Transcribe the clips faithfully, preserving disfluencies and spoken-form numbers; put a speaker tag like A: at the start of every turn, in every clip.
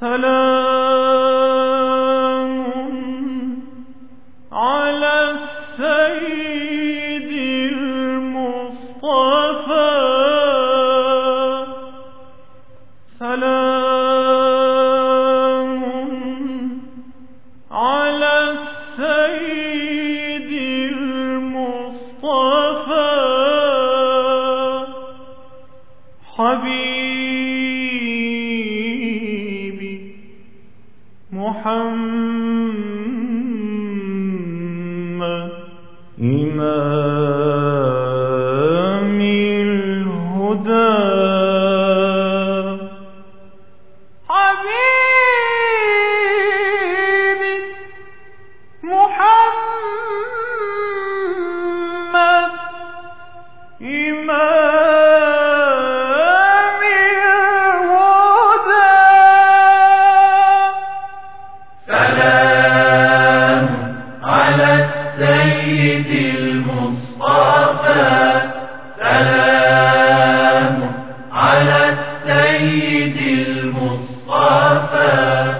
A: سلام على السيد المصطفى، سلام على السيد المصطفى حبيبي محمد إمام الهدى. حبيبي محمد إمام الهدى.
B: سلام على السيد المصطفى، سلام على السيد المصطفى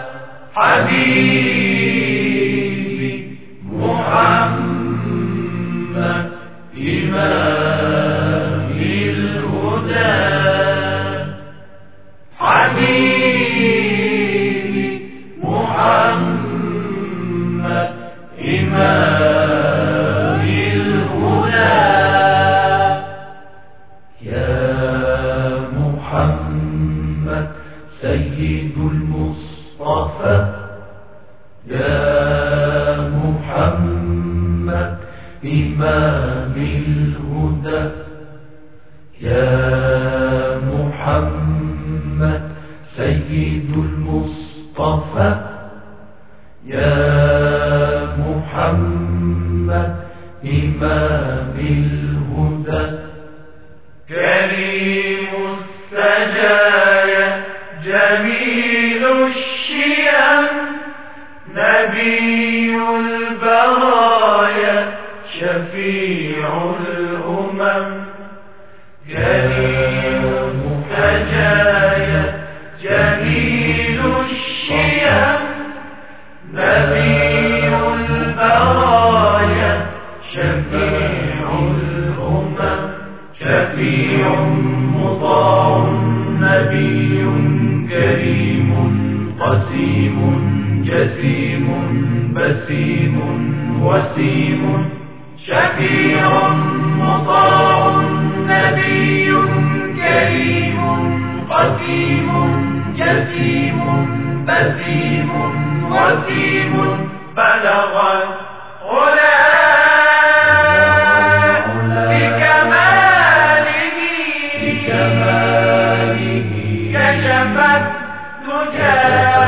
B: حبيبي محمد إمام الهدى. حبيبي محمد إمام الهدى. يا محمد سيد المصطفى، يا محمد إمام الهدى، يا محمد سيد المصطفى، يا محمد إمام الهدى. كريم السجايا جميل الشيم، نبي البرايا شفيع الأمم. كريم السجايا جميل الشيم، نبي البرايا شفيع الأمم. شفيع مطاع نبي كريم قسيم جسيم بسيم وسيم. شفيع مطاع نبي كريم قسيم جسيم بسيم وسيم. بلغ العلا بكماله، كشف الدجى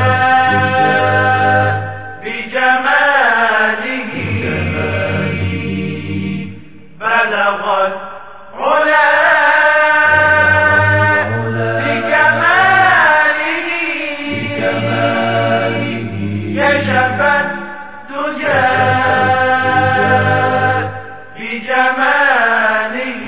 B: بجماله. بلغ العلا بكماله، كشف الدجى بجماله.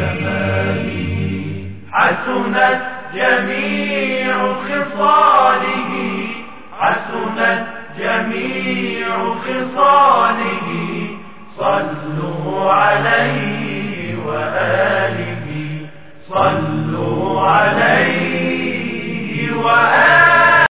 B: حسنت جميع خصاله، حسنت جميع خصاله. صلوا عليه وآله، صلوا عليه وآله.